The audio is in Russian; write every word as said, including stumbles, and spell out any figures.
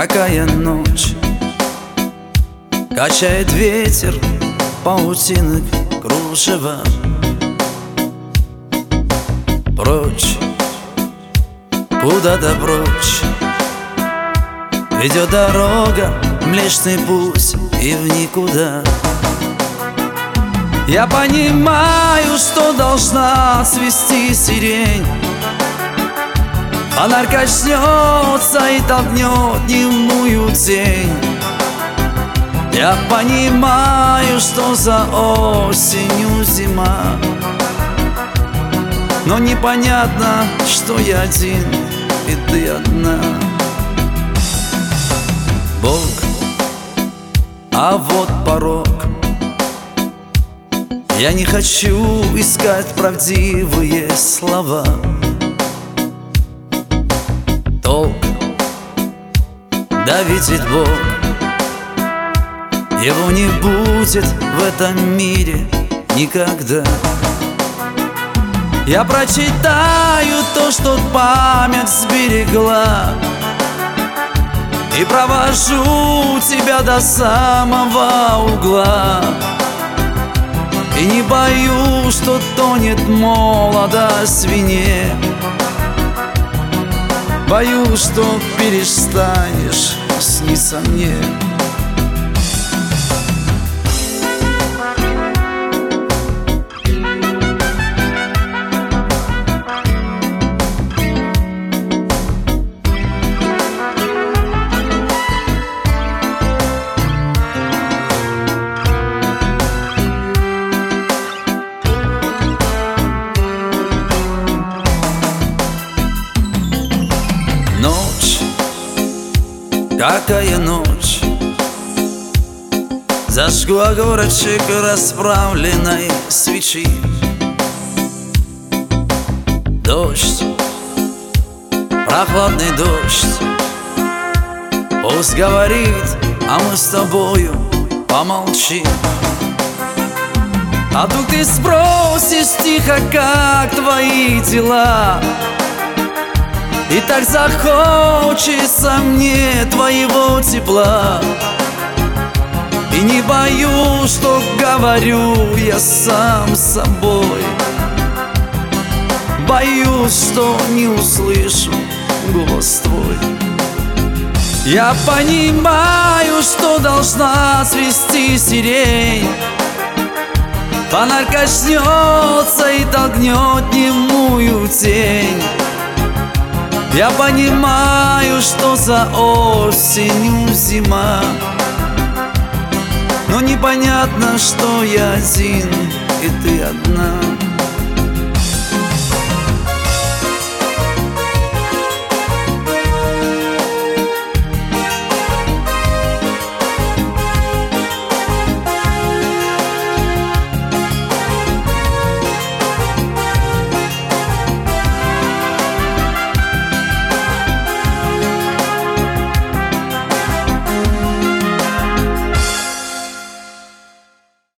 какая ночь. Качает ветер паутинок кружева. Прочь, куда-то прочь ведет дорога, Млечный Путь и в никуда. Я понимаю, что должна цвести сирень. Фонарь коснется и толкнет немую тень. Я понимаю, что за осенью зима, но непонятно, что я один и ты одна. Бог, а вот порог. Я не хочу искать правдивые слова. Толк, да видит Бог, его не будет в этом мире никогда. Я прочитаю то, что память сберегла, и провожу тебя до самого угла. И не боюсь, что тонет молодость в вине. Боюсь, что перестанешь сниться мне. Ночь, какая ночь. Зажгу огурчик расправленной свечи. Дождь, прохладный дождь, пусть говорит, а мы с тобою помолчим. А тут ты спросишь тихо, как твои дела, и так захочется мне твоего тепла. И не боюсь, что говорю я сам с собой. Боюсь, что не услышу голос твой. Я понимаю, что должна цвести сирень. Фонарь коснется и толкнет немую тень. Я понимаю, что за осенью зима, но непонятно, что я один и ты одна.